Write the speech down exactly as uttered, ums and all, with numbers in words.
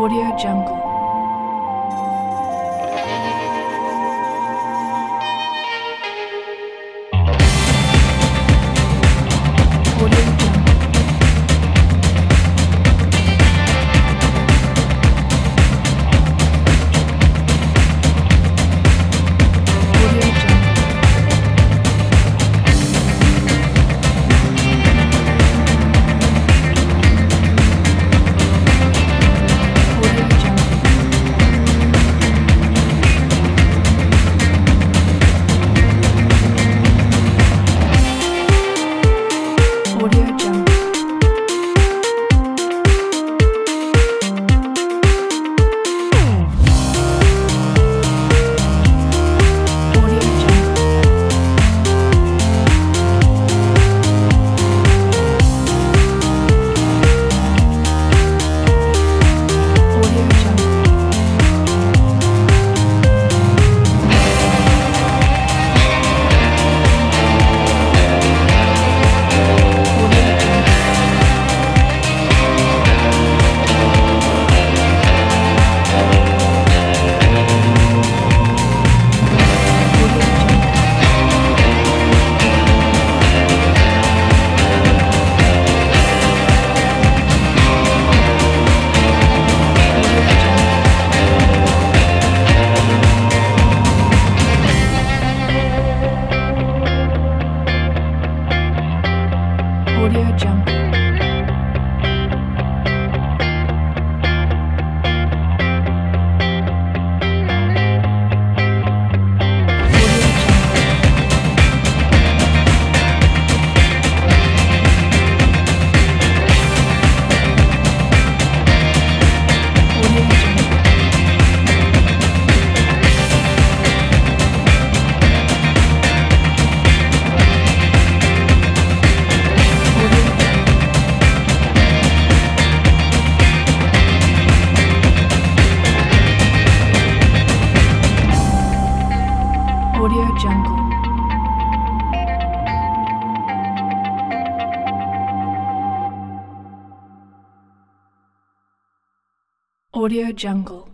Audio Jungle. Audio Jungle. Audio Jungle. Audio Jungle. Audio Jungle. Audio Jungle. Audio Jungle. Audio Jungle. Audio Jungle. Audio Jungle. Audio Jungle. Audio Jungle. Audio Jungle. Audio Jungle. Audio Jungle. Audio Jungle.